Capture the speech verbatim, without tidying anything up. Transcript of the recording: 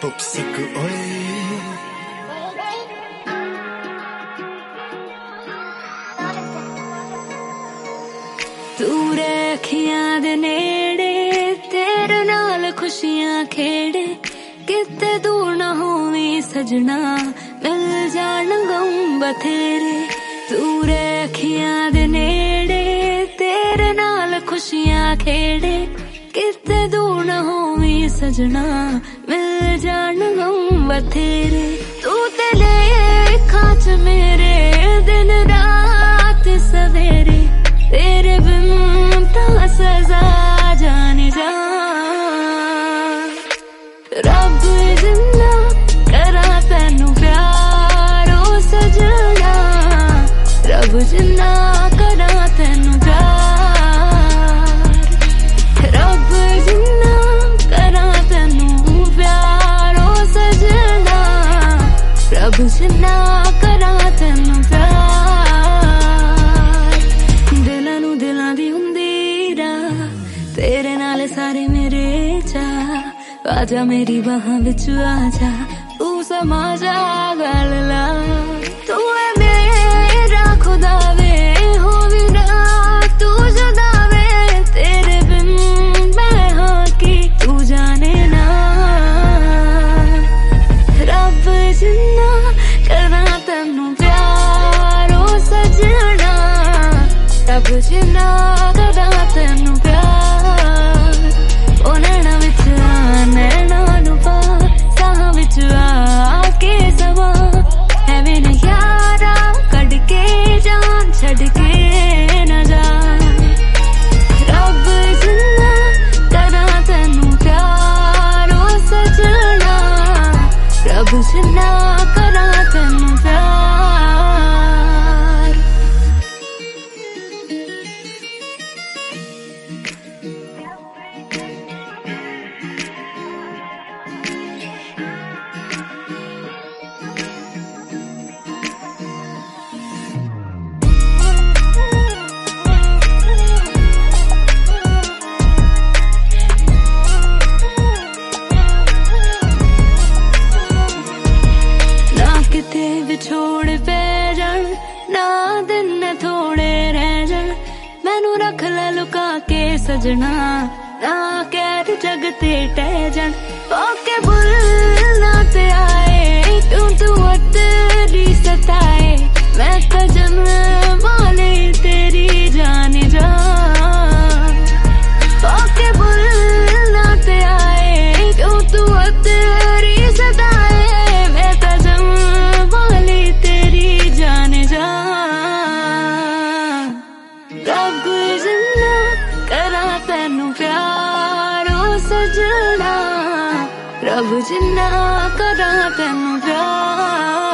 toxic oए तू रखियां दे नेड़े तेरे नाल खुशियां खेड़े किते दूर ना होवी सजना मिल जान गम बथेरे तू रखियां दे नेड़े तेरे नाल खुशियां खेड़े किते दूर ना होवी सजना मिल जान गम बथेरे तू ते लेखा च मेरे दिन रात सवेरे तेरे बिन ता सजा जाने जा रब जिन्ना करा तैनू प्यार ओ सजना रब जिन्ना करा तैनू प्यार रब जिन्ना करा तैनू प्यार ओ सजना रब जिन्ना करा तैनू प्यार दिलां नू दिलां दी हुंदी राह तेरे नाल सारे मेरे चाह आजा मेरी बाहां विच आजा तू समा जा गल ला तू है मेरा खुदा वे हो भी ना तू जुदा वे तेरे बिन मैं हाँ की तू जाने ना रब जिन्ना करा तैनू प्यार ओ सजना रब जिन्ना करा तैनू प्यार ओ नैना विच नैना नू पा साह विच आके सवा एवें न यारा कढ के जान छड़ के न जा रब जिन्ना करा तैनू प्यार ओ सजना रब जिन्ना करा तैनू प्यार छोड़ पे जान ना दिन थोड़े रह जान मैनू रख ला लुका के सजना ना कैद जगते टह जान ओके बुलना ते आए तू तू तेरी सताए मैं तो जन्म माले तेरी जान जा ओके बुलना ते आए तू तू तेरी सताए मैं तो तेरी जाने जा रब जिन्ना करा तैनू प्यार ओ सजना रब जिन्ना करा तैनू प्यार